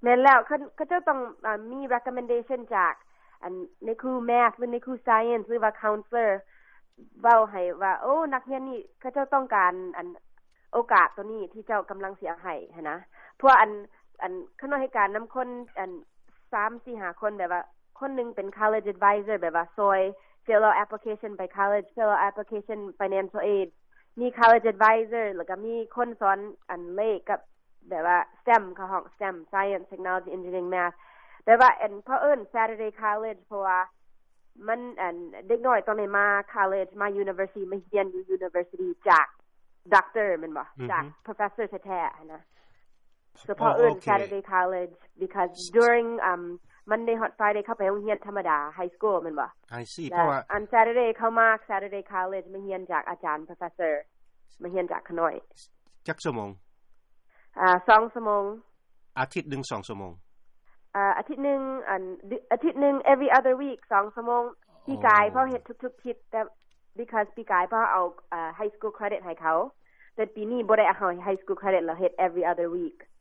แม่นแล้วเขาเจ้าต้องมี recommendation จากอันในครู math หรือในครู science หรือว่า counselor เว้าให้ว่าโอ้นักเรียนนี่เขาเจ้าต้องการอันโอกาสตัวนี้ที่เจ้ากำลังสิเอาให้หั้นนะเพราะอันคณะให้การนําคนอัน 3-4-5 คนแบบว่าคนนึงเป็น college advisor แบบว่าซอย fill out application ไป college fill out application financial aid มี college advisor แล้วก็มีคนสอนอันเลขกับแบบว่า STEM เขาห้อง STEM science technology engineering math แต่ว่าอันเพราะเอิ้น Saturday college เพราะว่ามันอันเด็กน้อยต้องได้มา college มา university มาเรียนอยู่ university จาก doctor แม่นบ่จาก professor แท้ๆนะ so เพราะเอิ้น Saturday college because during Monday hot Friday เข้าไปโรงเรียนธรรมดา high school แม่นบ่ I see เพราะว่าอัน Saturday เข้ามา Saturday college มาเรียนจากอาจารย์ professor มาเรียนจากขน้อยจักชั่วโมง 2ชั่วโมงอาทิตย์นึง2ชั่วโมงอาทิตย์นึงอาทิตย์นึง every other week 2ชั่วโมงปีกายเพราะเฮ็ดทุกๆทิศแต่ because ปีกายเพราะเอาhigh school credit ให้เขาแต่ปีนี้บ่ได้เอา high school credit แล้วเฮ็ด every other week